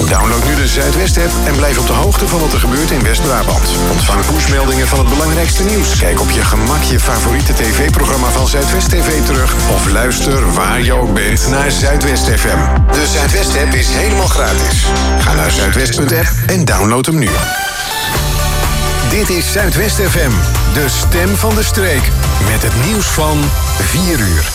Download nu de Zuidwest-app en blijf op de hoogte van wat er gebeurt in West-Brabant. Ontvang pushmeldingen van het belangrijkste nieuws. Kijk op je gemak je favoriete tv-programma van Zuidwest TV terug. Of luister waar je ook bent naar Zuidwest FM. De Zuidwest-app is helemaal gratis. Ga naar zuidwest.app en download hem nu. Dit is Zuidwest FM, de stem van de streek. Met het nieuws van 4 uur.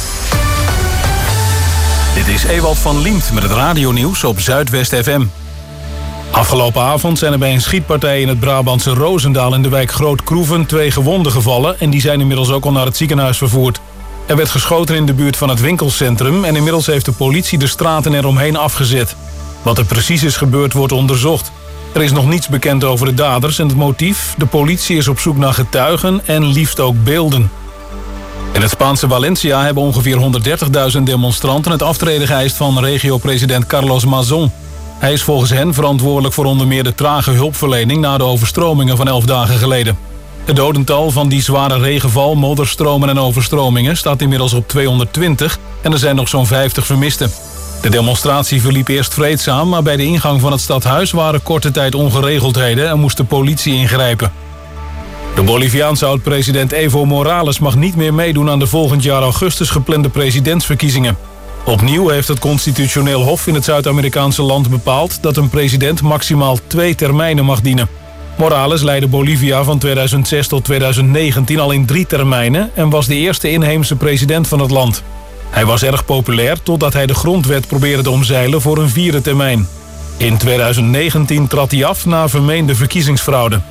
Dit is Ewald van Liemt met het radionieuws op Zuidwest FM. Afgelopen avond zijn er bij een schietpartij in het Brabantse Roosendaal in de wijk Groot-Kroeven 2 gewonden gevallen en die zijn inmiddels ook al naar het ziekenhuis vervoerd. Er werd geschoten in de buurt van het winkelcentrum en inmiddels heeft de politie de straten eromheen afgezet. Wat er precies is gebeurd wordt onderzocht. Er is nog niets bekend over de daders en het motief. De politie is op zoek naar getuigen en liefst ook beelden. In het Spaanse Valencia hebben ongeveer 130.000 demonstranten het aftreden geëist van regio-president Carlos Mazón. Hij is volgens hen verantwoordelijk voor onder meer de trage hulpverlening na de overstromingen van 11 dagen geleden. Het dodental van die zware regenval, modderstromen en overstromingen staat inmiddels op 220 en er zijn nog zo'n 50 vermisten. De demonstratie verliep eerst vreedzaam, maar bij de ingang van het stadhuis waren korte tijd ongeregeldheden en moest de politie ingrijpen. De Boliviaanse oud-president Evo Morales mag niet meer meedoen aan de volgend jaar augustus geplande presidentsverkiezingen. Opnieuw heeft het Constitutioneel Hof in het Zuid-Amerikaanse land bepaald dat een president maximaal 2 termijnen mag dienen. Morales leidde Bolivia van 2006 tot 2019 al in 3 termijnen en was de eerste inheemse president van het land. Hij was erg populair totdat hij de grondwet probeerde te omzeilen voor een 4e termijn. In 2019 trad hij af na vermeende verkiezingsfraude.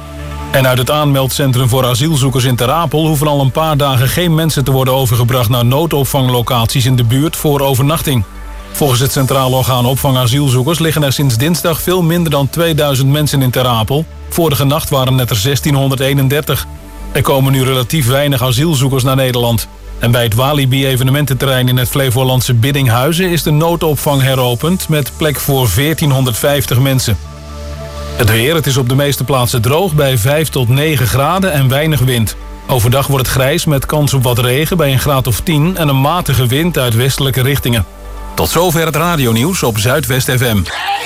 En uit het aanmeldcentrum voor asielzoekers in Ter Apel hoeven al een paar dagen geen mensen te worden overgebracht naar noodopvanglocaties in de buurt voor overnachting. Volgens het Centraal Orgaan Opvang Asielzoekers liggen er sinds dinsdag veel minder dan 2000 mensen in Ter Apel. Vorige nacht waren het er 1631. Er komen nu relatief weinig asielzoekers naar Nederland. En bij het Walibi-evenemententerrein in het Flevolandse Biddinghuizen is de noodopvang heropend met plek voor 1450 mensen. Het weer, het is op de meeste plaatsen droog bij 5 tot 9 graden en weinig wind. Overdag wordt het grijs met kans op wat regen bij een graad of 10 en een matige wind uit westelijke richtingen. Tot zover het radionieuws op Zuidwest FM.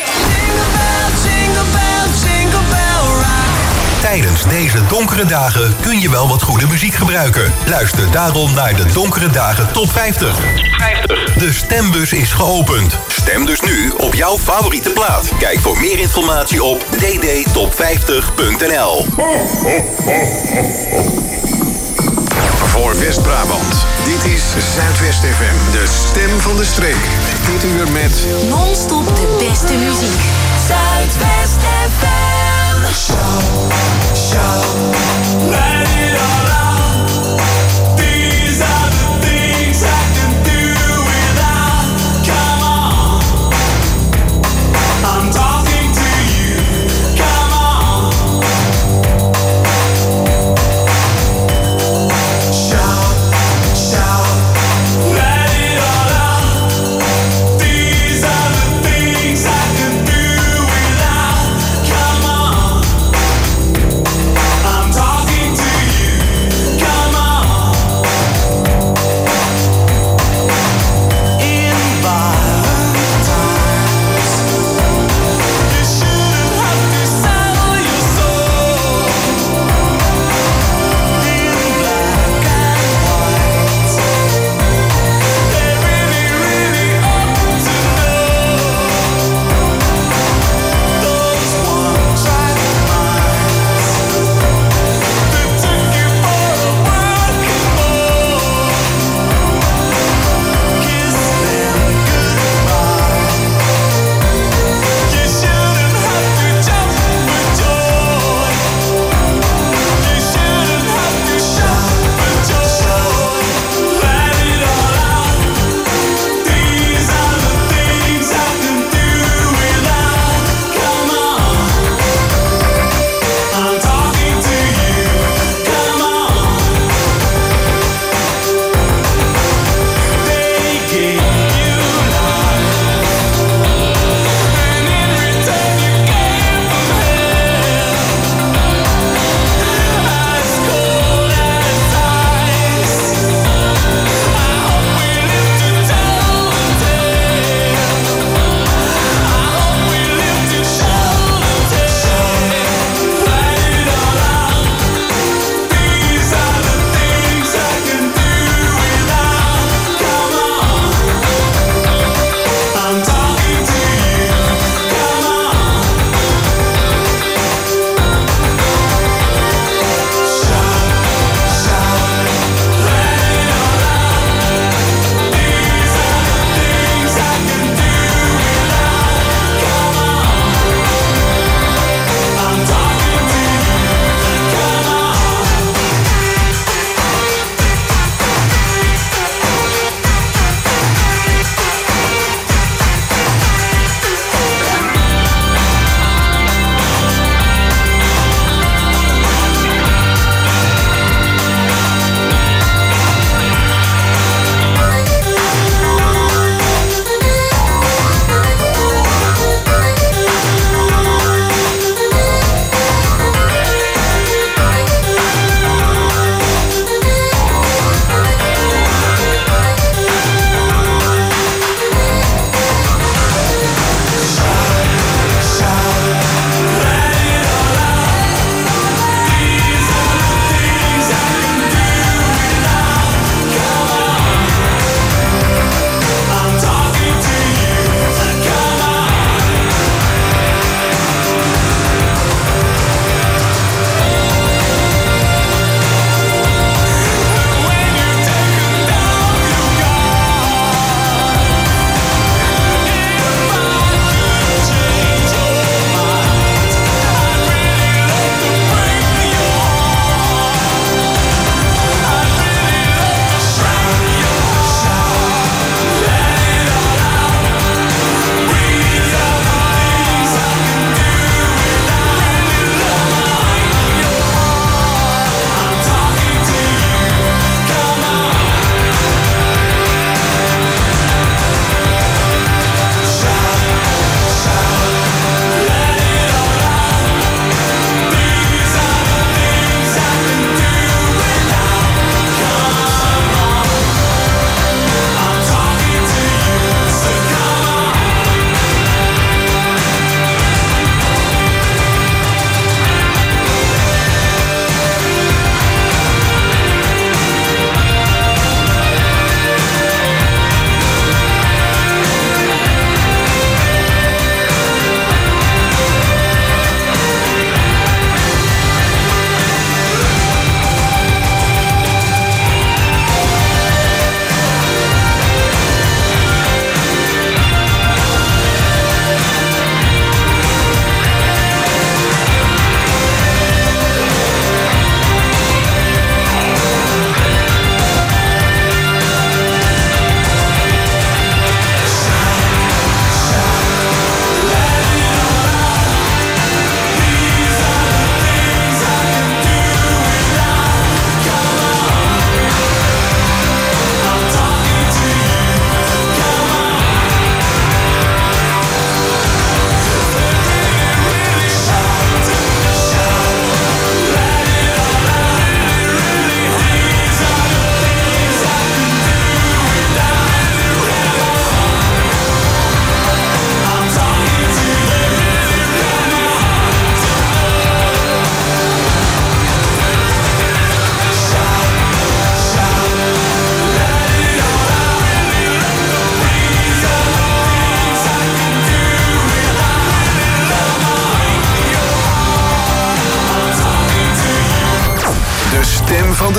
Tijdens deze donkere dagen kun je wel wat goede muziek gebruiken. Luister daarom naar de Donkere Dagen Top 50. De stembus is geopend. Stem dus nu op jouw favoriete plaat. Kijk voor meer informatie op ddtop50.nl. Voor West-Brabant, dit is Zuidwest FM, de stem van de streek. Dit uur met non-stop de beste muziek. Zuidwest FM. Show, let it all out. These are the things I can do without. Come on, I'm talking to you. Come on, shout, let it all out. These are the things I can do without. Come on. I'm talking to you.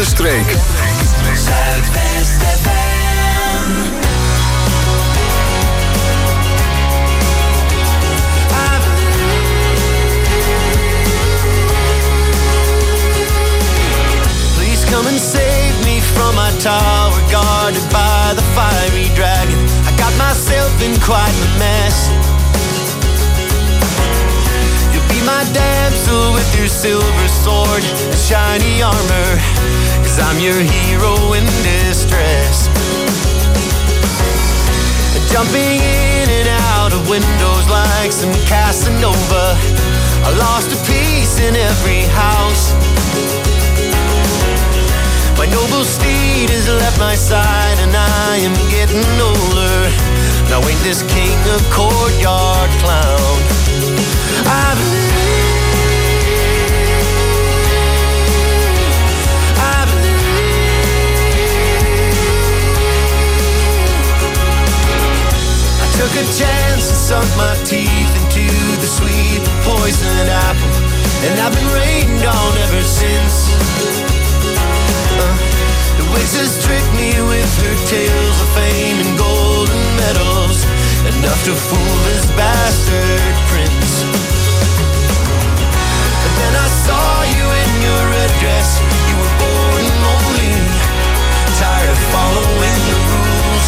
de streek. Zuidwest FM. Please come and save me from my tower, guarded by the fiery dragon. I got myself in quite a mess. You'll be my damsel with your silver sword and shiny armor, 'cause I'm your hero in distress. Jumping in and out of windows like some Casanova, I lost a piece in every house. My noble steed has left my side and I am getting older. Now ain't this king a courtyard clown? I took a chance and sunk my teeth into the sweet poisoned apple, and I've been rained on ever since. The witch has tricked me with her tales of fame and golden medals, enough to fool this bastard prince. And then I saw you in your red dress, you were bored and lonely, tired of following the rules.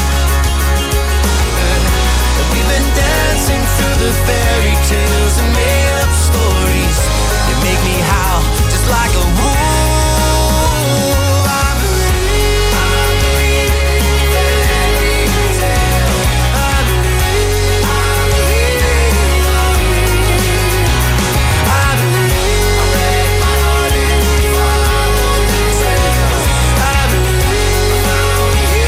We've been dancing through the fairy tales and made up stories. They make me howl just like a wolf. I believe in fairy tale. I believe I read my heart and followed the trail. I believe I found you.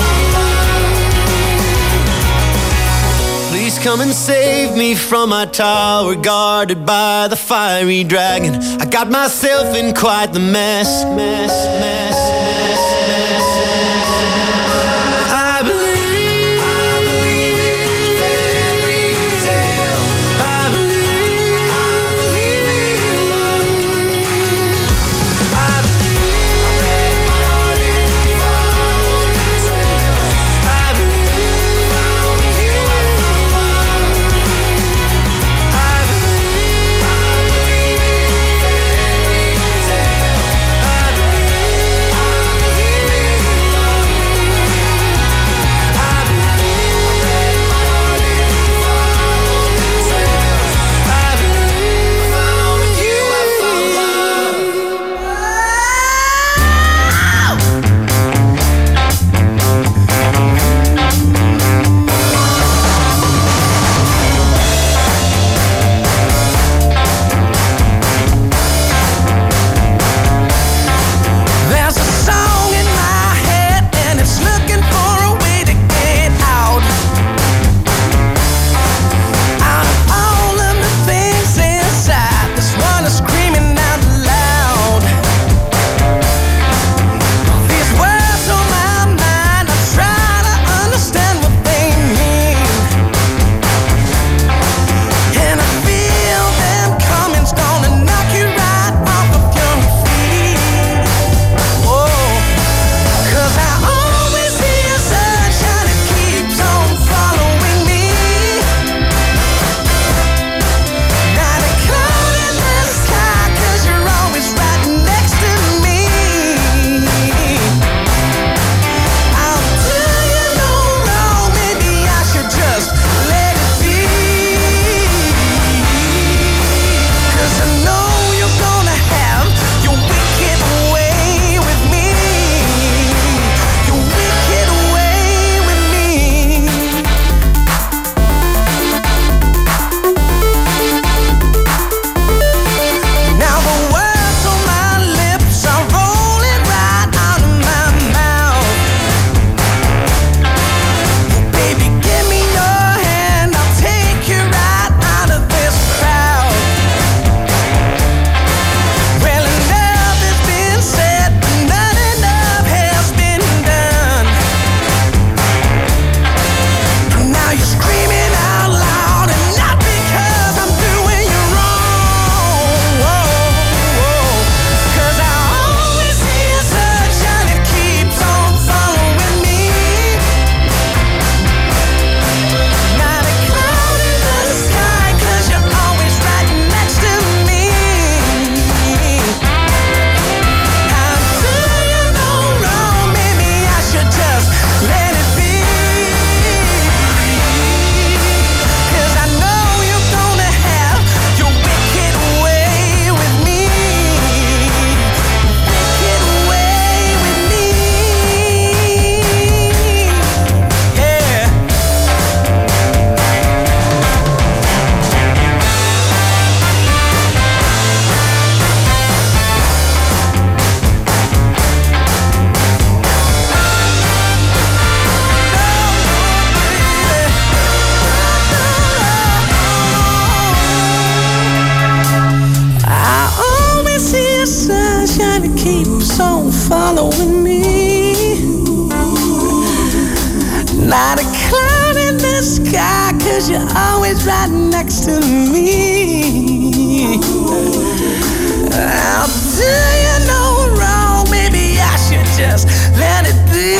Please come and save me from my tower, guarded by the fiery dragon. I got myself in quite the mess. I believe in fairy tale. I believe I read my heart and followed the trail. I believe I found you. I believe in fairy tale. I believe following me. Not a cloud in the sky, 'cause you're always right next to me. I'll do you no wrong, maybe I should just let it be.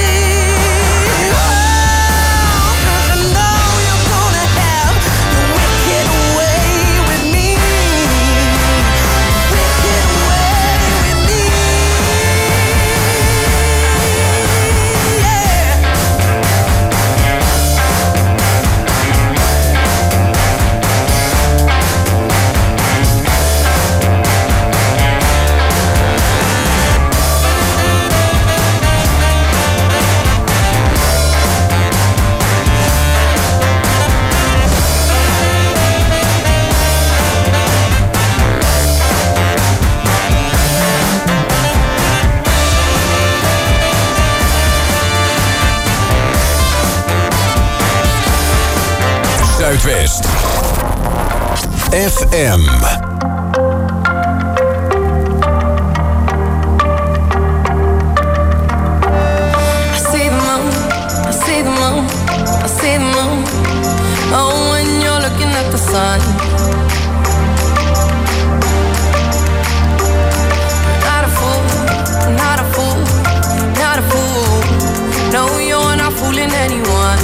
Zuidwest FM. Oh, when you're looking at the sun, not a fool, not a fool, not a fool. No, you're not fooling anyone.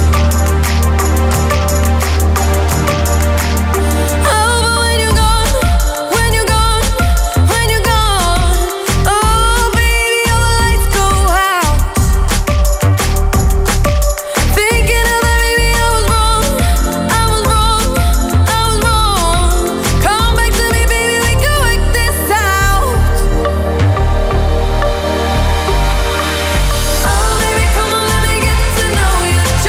Oh, but when you're gone, when you're gone, when you're gone, oh, baby, all the lights go out. Thinking of that, baby, I was wrong. I was wrong, I was wrong. Come back to me, baby, we can work this out. Oh, baby, come on, let me get to know you.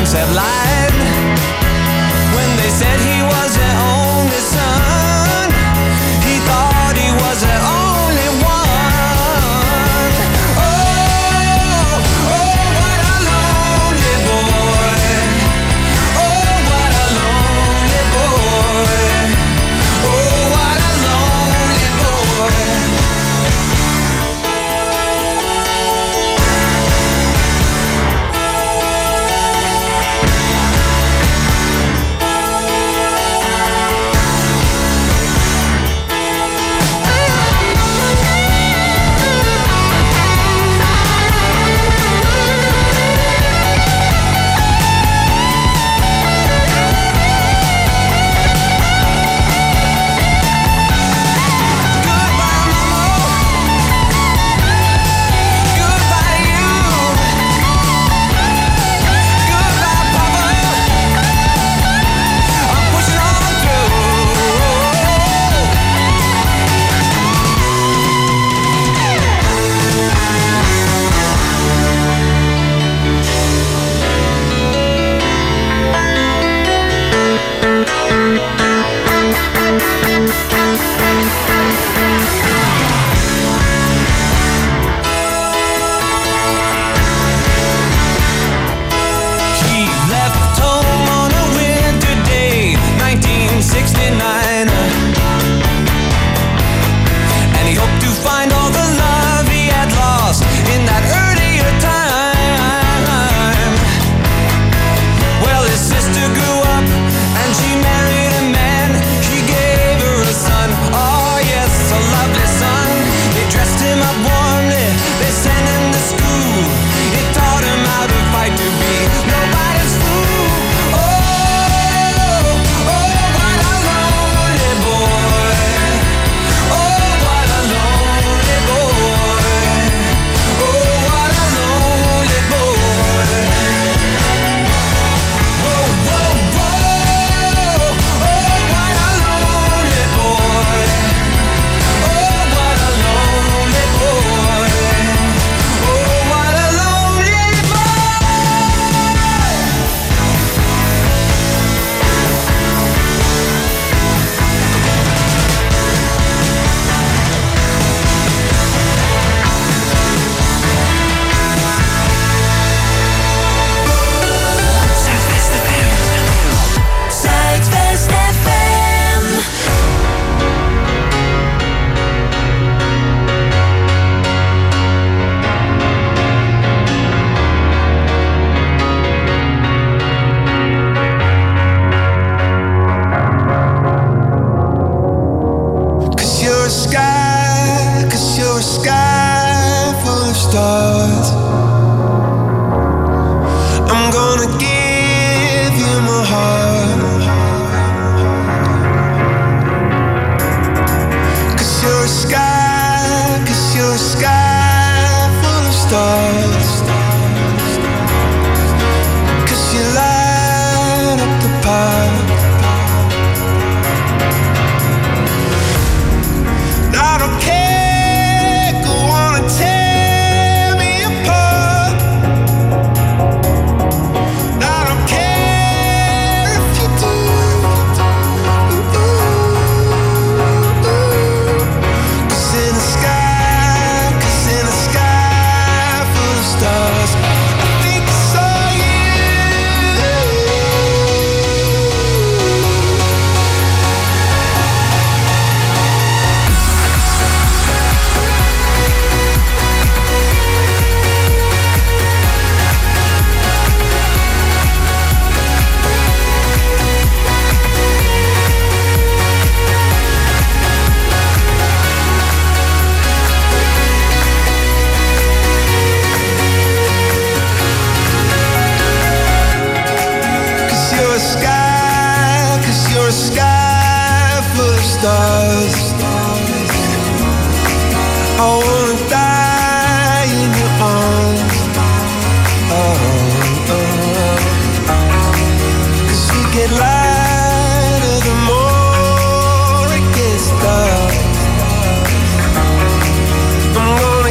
others have lied when they said he was their only son. He thought he was their only one. Oh, what a lonely boy. Oh, what a lonely boy. Oh, what a lonely boy.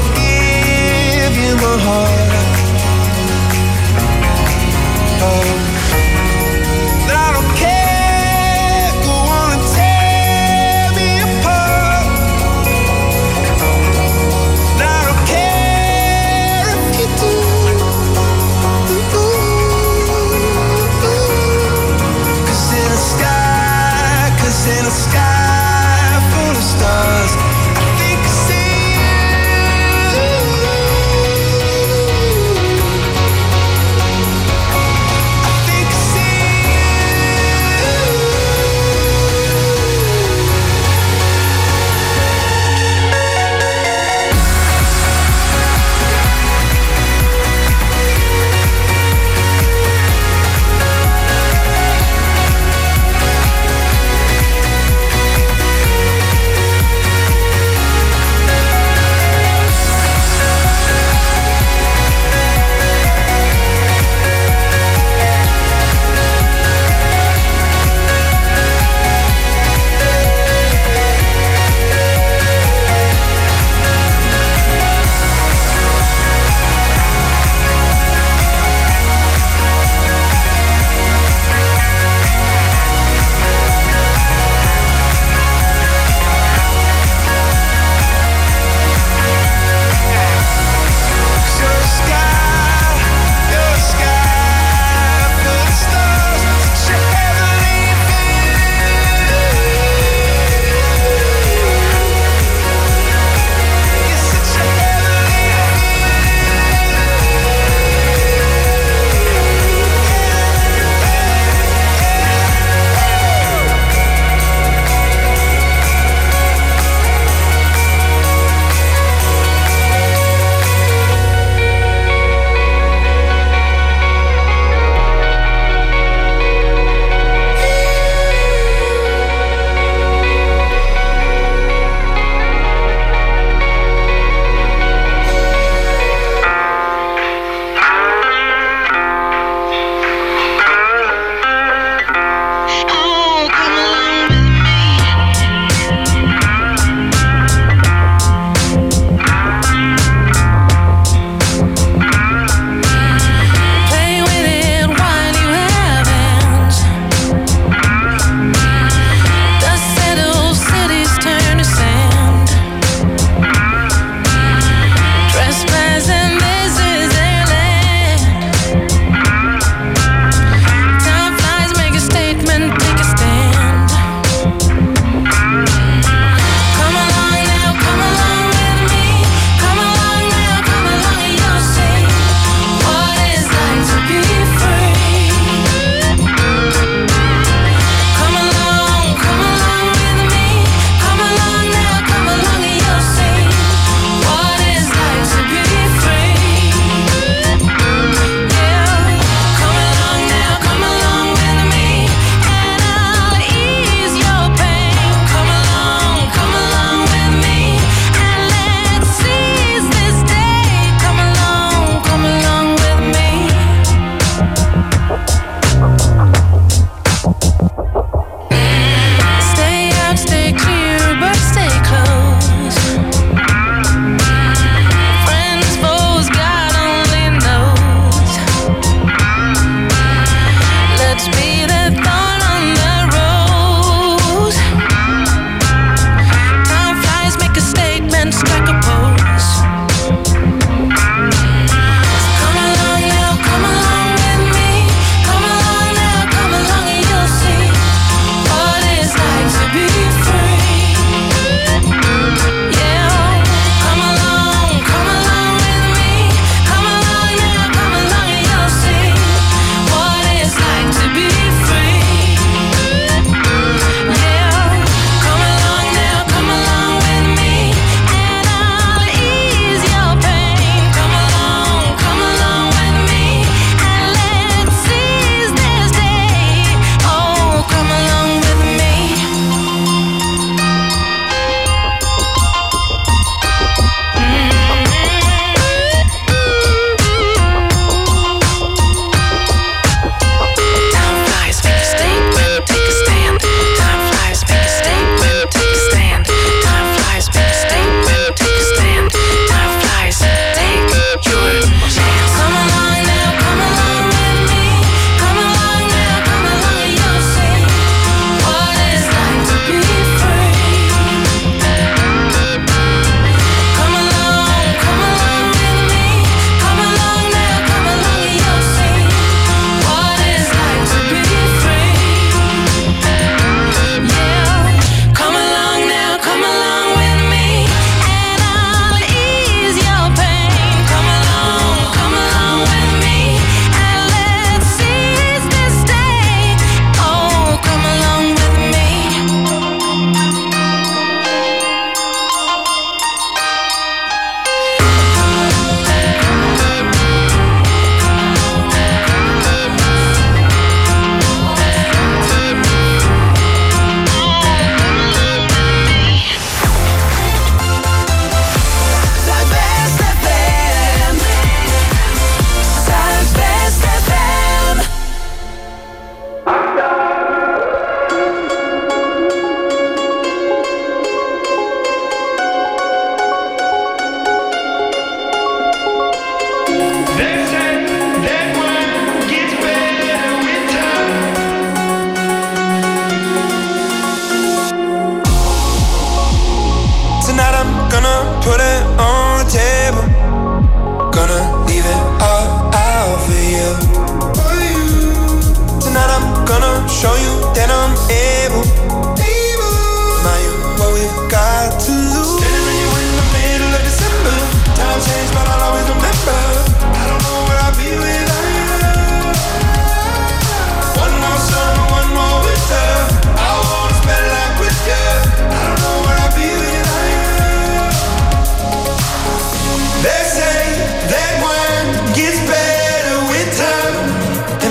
heart. Oh.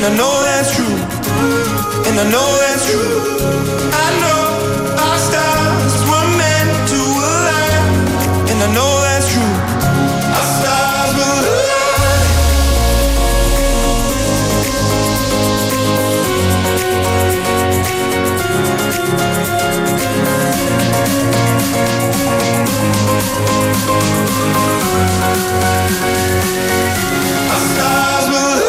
I know that's true, and I know that's true. I know our stars were meant to align, and I know that's true. Our stars will align. Our stars will align.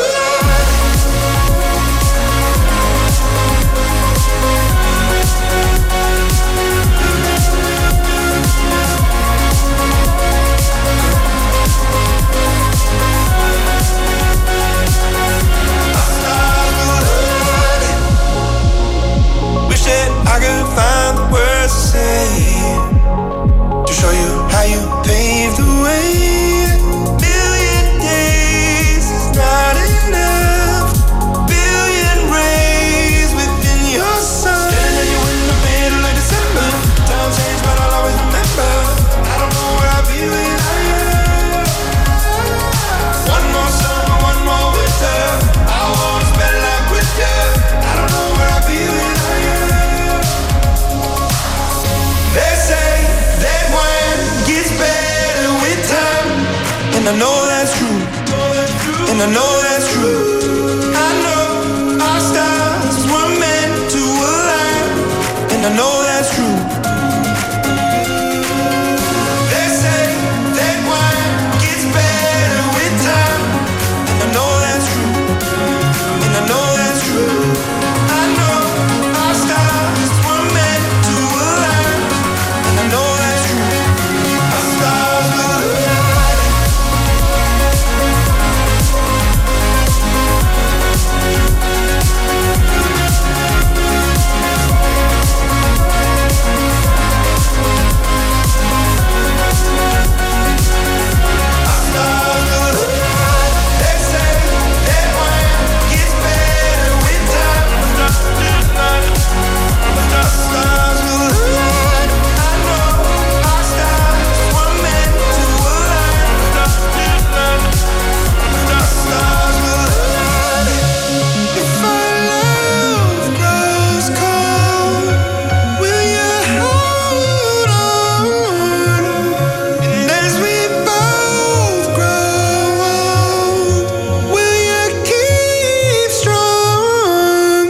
I could find the words to say to show you how you paved the way. Billion days is not enough. Billion rays within your sun. Standing in your window, middle of December. Time changed, but I'll always remember. I don't know where I'll be when I am. One more summer, one more winter. I wanna spend life with you. I don't know where I'll be when I am. They say that wine gets better with time, and I know that's true, and I know that's true. I know our stars were meant to align, and I know that's true. They say that wine gets better with time, and I know that's true, and I know that's true. I know our stars were meant to align. I know that's true. Our stars will align. Our stars will align. They say that wine gets better with time. Our stars will align. I know our stars were meant to align. Our stars will align. If our love grows cold, will you hold on? And as we both grow old, will you keep strong?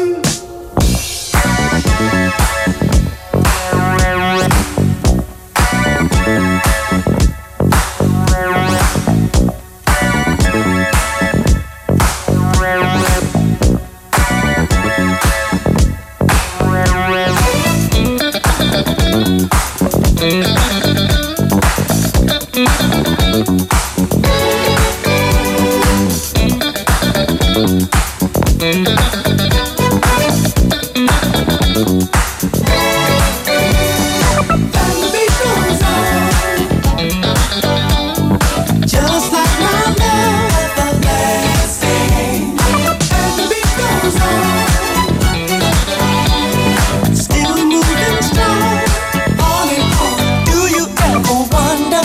Just like my love everlasting. And the beat goes on, still moving strong, on and on. Do you ever wonder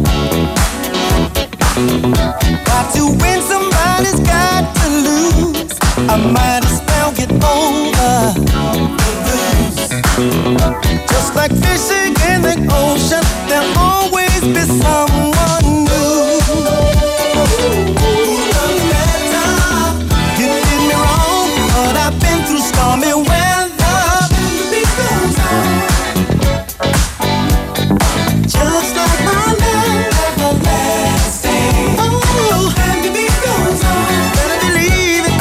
why to win somebody's got to lose? I might as well get over the blues. Just like fishing in the ocean, there'll always be someone new. You did me wrong, but I've been through stormy weather. The beat goes on, just like my love everlasting. Oh, and the beat goes on, better believe it.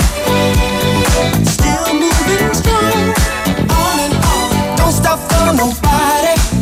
Still moving strong, on and on. Don't stop for nobody.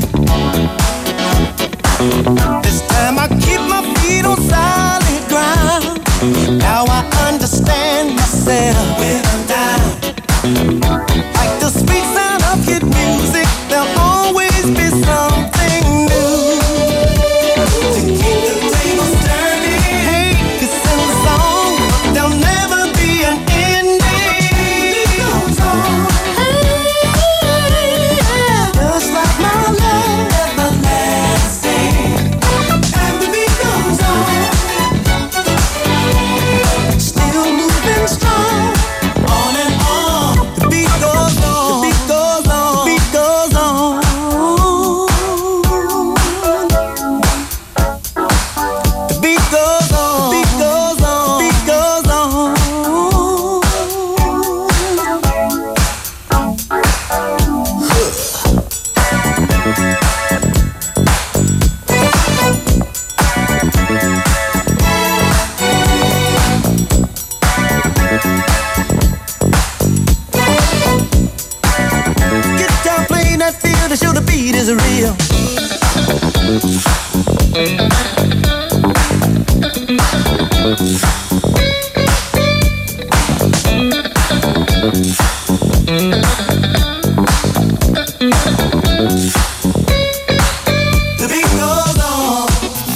is real. The beat goes on.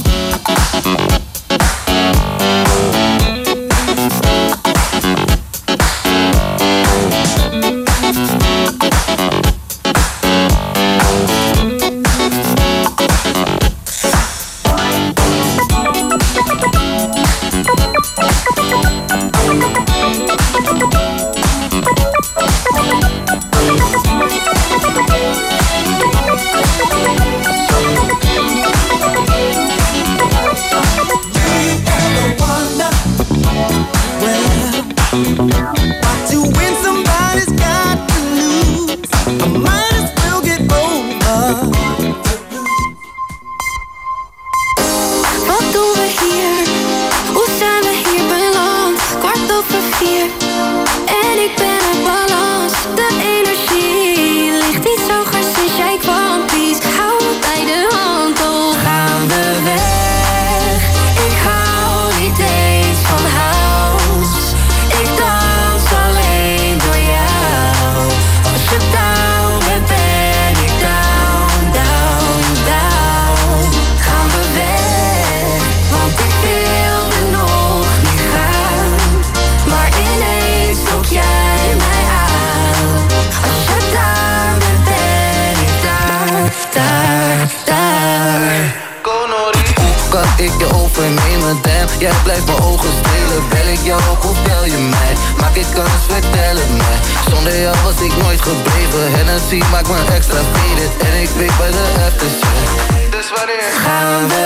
Jij blijft mijn ogen stelen. Bel ik jou ook of bel je mij? Maak ik kans, vertel het mij. Zonder jou was ik nooit gebleven. Hennessy maakt me extra faded. En ik weet bij de aftershit. Dus wanneer gaan we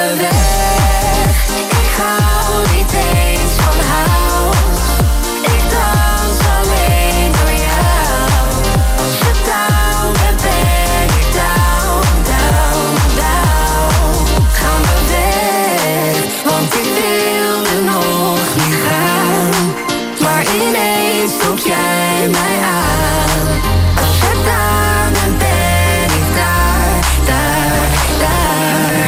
weg? Ik hou niet eens van house. Ik dans alleen door jou. Als je down bent, ben ik down, down, down. Gaan we weg, want ik wilde nog niet gaan. Maar ineens trok jij mij aan. Als je daar bent, ben ik daar, daar, daar.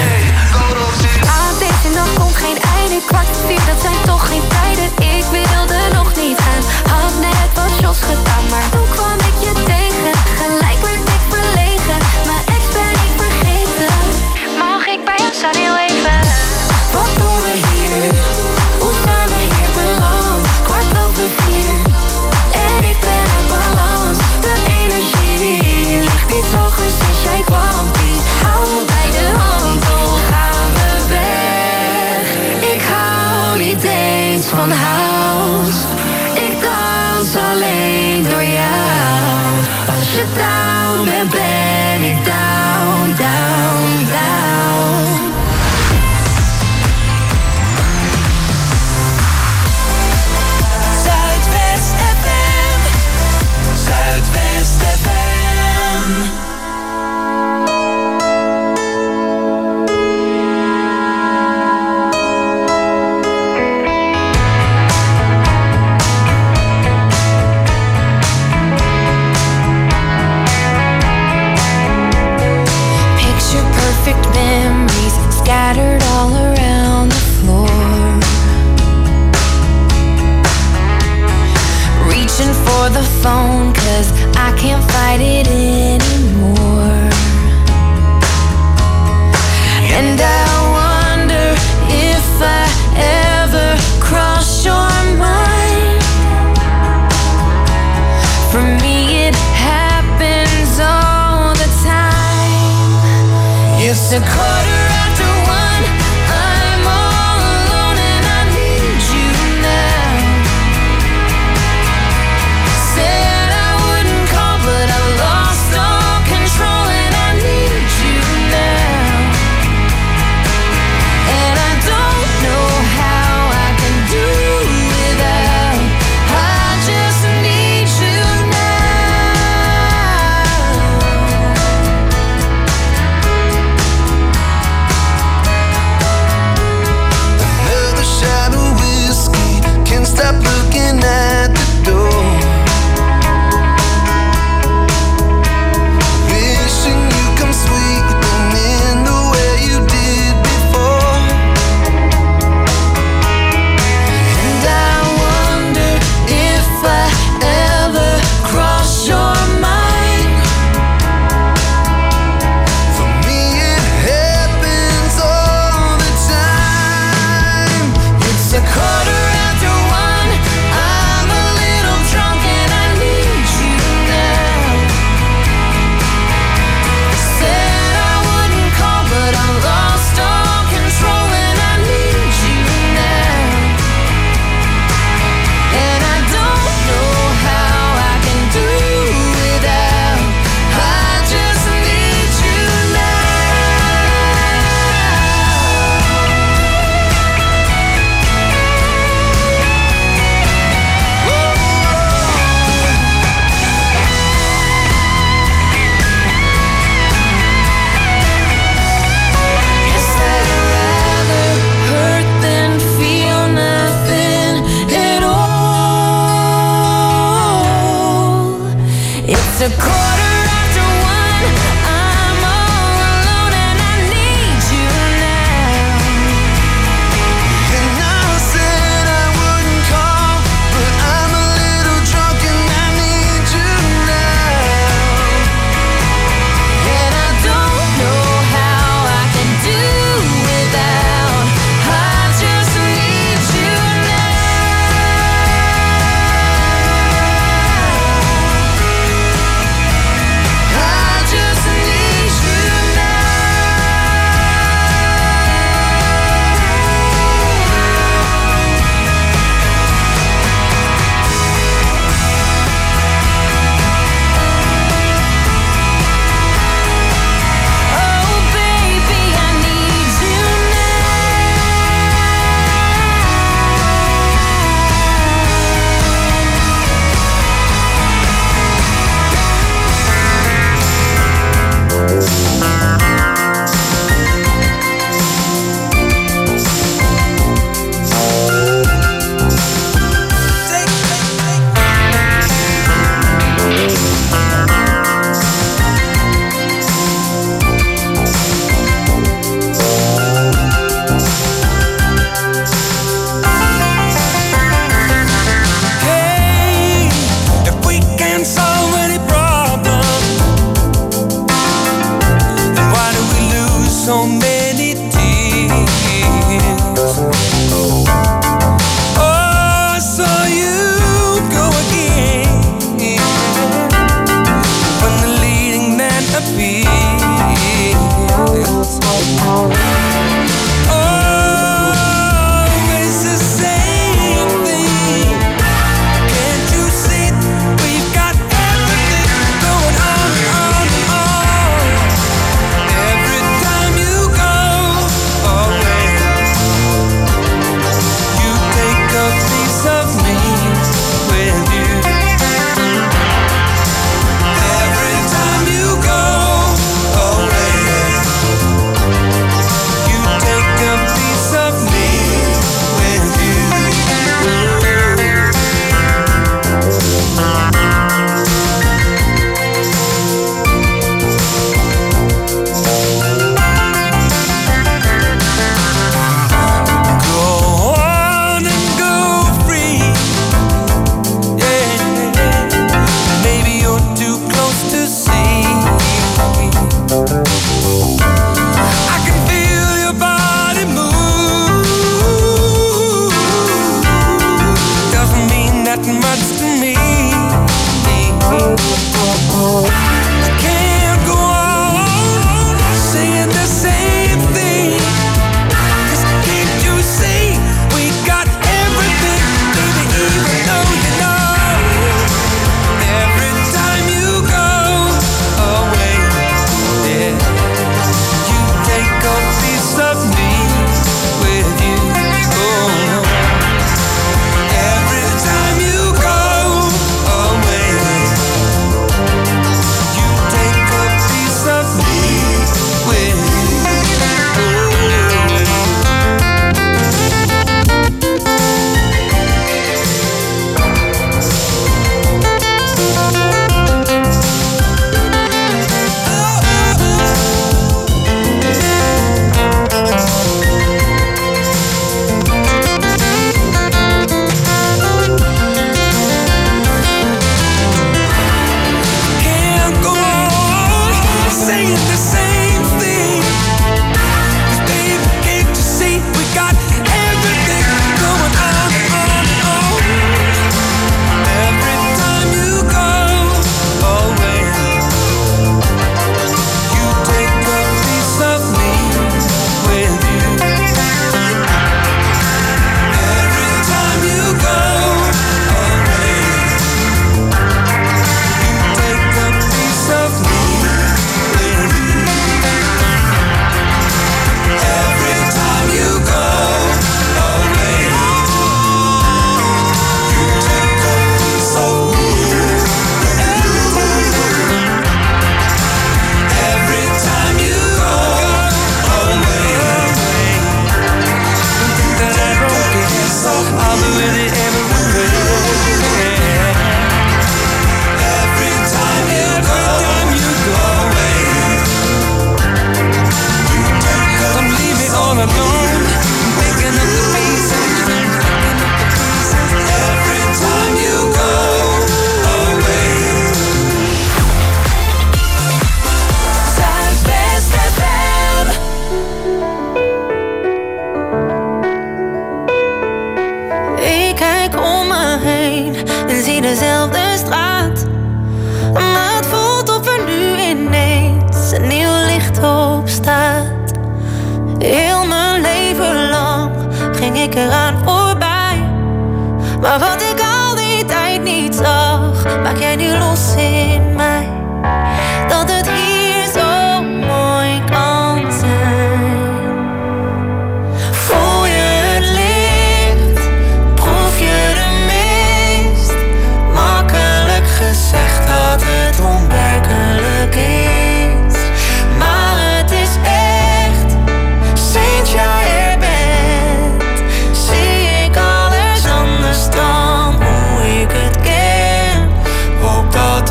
Aan deze nacht komt geen einde. 3:15, dat zijn toch geen tijden. Ik wilde nog niet gaan. Had net wat shots gedaan, maar toen kwam ik je tegen. Gelijk werd ik verlegen. Mijn ex ben ik vergeten. Mag ik bij jou staan heel even? Wat doen we hier? Hoe zijn we hier beland? 3:15 en ik ben uit balans. De energie ligt iets hoger sinds jij kwam. Hou me bij de hand, hoe gaan we weg? Ik hou niet eens van house. Ik dans alleen door jou. Als je down bent, ben ik down, down, down. Zuidwest FM. Zuidwest FM. Picture perfect memories scattered all around the floor. Reaching for the phone, 'cause I can't fight it anymore. And I wonder if I ever cross your mind. For me it happens all the time. It's 1:15, I'm all alone and I need you now. Said I wouldn't call, but I lost all control and I need you now. And I don't know how I can do without. I just need you now. It's a quarter after one. I'm all alone and I need you now. And I said I wouldn't call, but I'm a little drunk and I need you now. And I don't know how I can do without. I just need you now.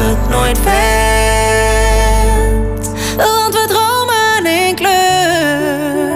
het nooit werd. Want we dromen in kleur.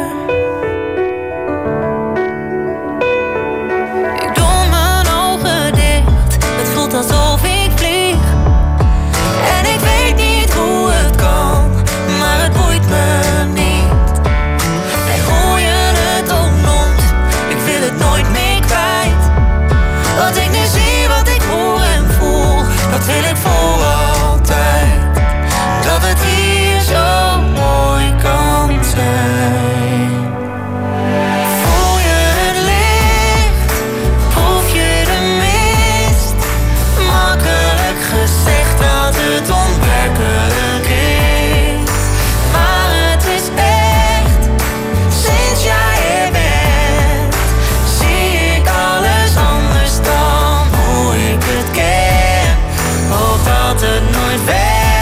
Ik doe mijn ogen dicht, het voelt alsof ik vlieg. En ik weet niet hoe het kan, maar het boeit me niet. Wij gooien het om nooit, ik wil het nooit meer kwijt. Wat ik nu zie, wat ik hoor en voel, dat wil ik voor altijd. Dat het hier zo mooi kan zijn. Voel je het licht, proef je de mist. Makkelijk gezegd dat het onwerkelijk is. Maar het is echt, sinds jij er bent, zie ik alles anders dan hoe ik het ken. Hoop dat het nooit werd,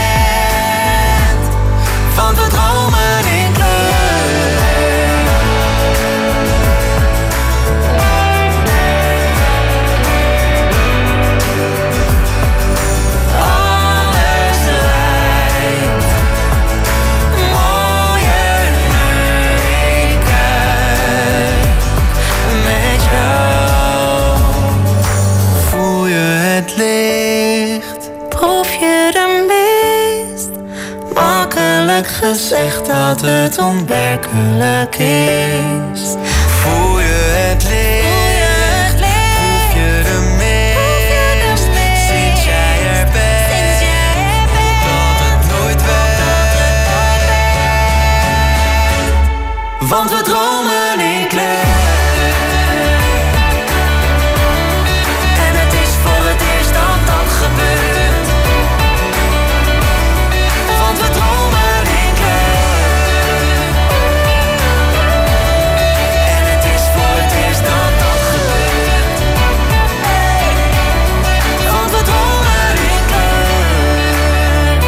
want we dromen in kleur. Alles lijkt mooier nu ik kijk met jou. Voel je het licht, proef je de mist. Makkelijk gezegd dat het onwerkelijk is. Voel je het licht, proef je de mist. Sinds jij er bent, dat het nooit werd. Want we dromen in kleur. En het is voor het eerst dat dat gebeurt. Want we dromen in kleur. En het is voor het eerst dat dat gebeurt. Want we dromen in kleur.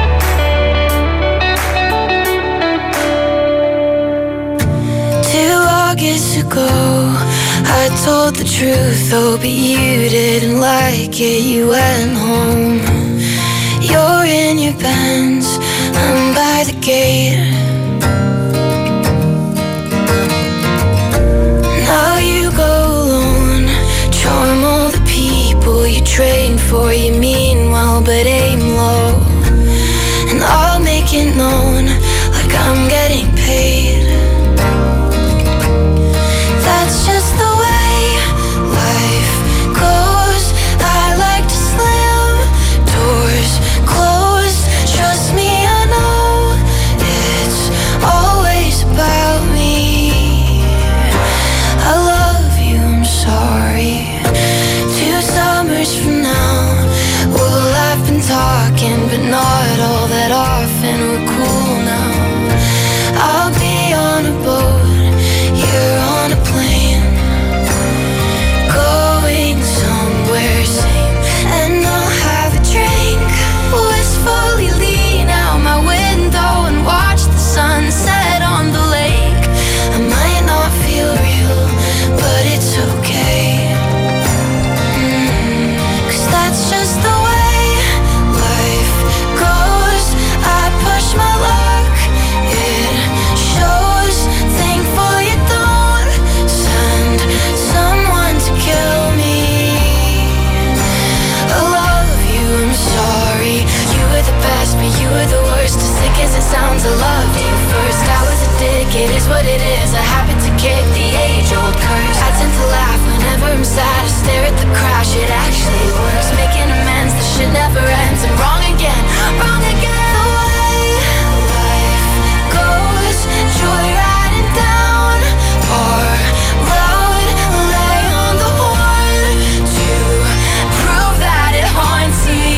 2 August ago, I told the truth, oh, but you didn't like it, you went home. You're in your Benz, I'm by the gate. Now you go alone, charm all the people you train for. You mean well, but aim low. And I'll make it known, like I'm getting paid. That's just the way life goes. I like to slam doors closed. Trust me, I know it's always about me. I love you, I'm sorry. 2 summers from now, well, I've been talking, but not all that often. We're cool now. I'll be on a boat, you're on a plane, going somewhere sane. And I'll have a drink, wistfully lean out my window and watch the sunset on the lake. I might not feel real, but it's okay. 'Cause that's just the way life goes. I push my luck, it shows. Thankful you don't send someone to kill me. I love you, I'm sorry. You were the best, but you were the worst. As sick as it sounds, I loved you first. I was a dick, it is what it is. I happen to kick the age-old curse. I tend to laugh whenever I'm sad. I stare at the crash, it actually works. Making amends, the shit never ends. I'm wrong again, wrong again. The way life goes, joyriding down our road. Lay on the horn to prove that it haunts me.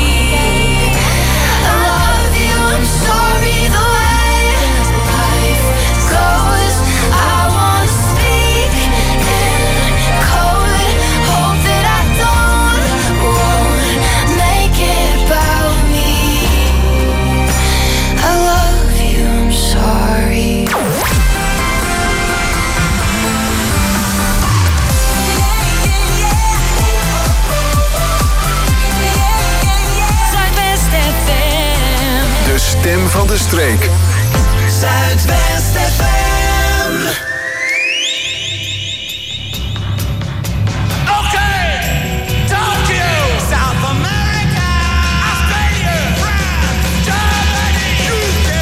I love you, I'm sorry. The way life goes, I wanna speak in code. Hope that I won't make it about me. I love you, I'm sorry. van de streek. Zuidwest FM. Okay, Tokyo, South America, Australia, France, Germany, UK,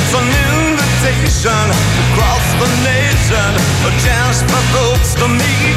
across the nation, a chance for folks to meet.